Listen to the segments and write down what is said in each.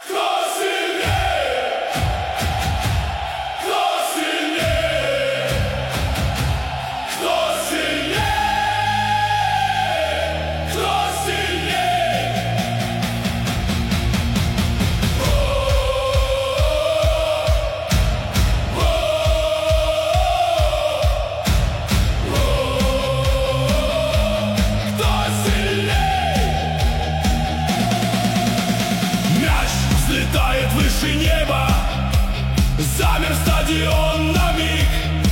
Взлетает выше неба, замер стадион на миг.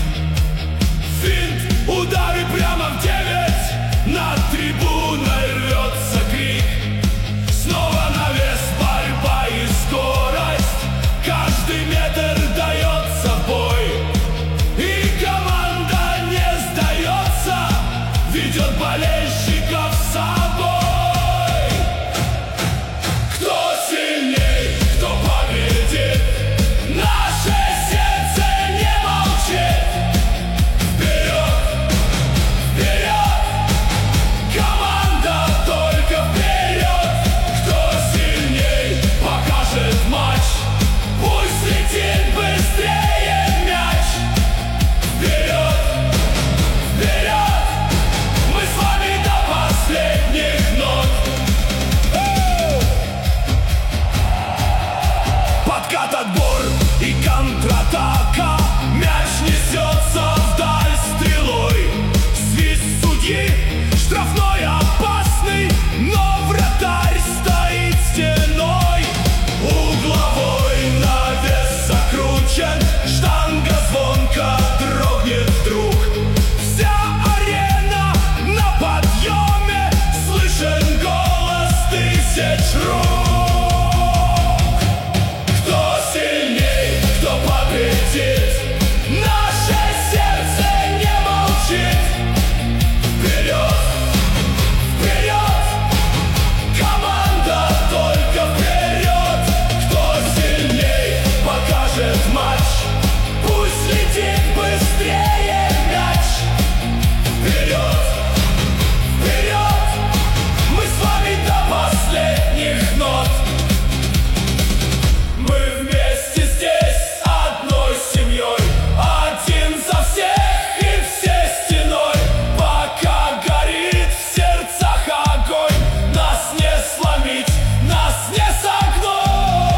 Финт, удар и прямо в 9, над трибуной рвется крик. Снова навес, борьба и скорость, каждый метр дается в бой. И команда не сдается, ведет болельщиков с собой. Отбор и контратака, мяч несется вдаль стрелой. Свист судьи, штрафной опасный, но вратарь стоит стеной. Угловой навес закручен, штанга звонко дрогнет вдруг. Вся арена на подъеме, слышен голос тысяч рук. Наше сердце не молчит. Вперед, вперед, команда только вперед. Кто сильней, покажет матч. Пусть летит быстрее мяч. Вперед, вперед, мы с вами до последних нот. Мы вместе здесь одной семьей, один за всех и все стеной. Пока горит в сердцах огонь, нас не сломить, нас не согнуть.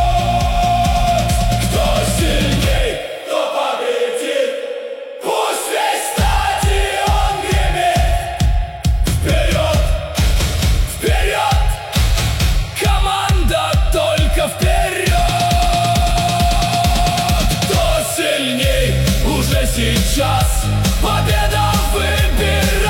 Кто сильней, кто победит, пусть весь стадион гремит. Вперед, вперед, команда только вперед. Кто сильней, уже сейчас победа выбирает.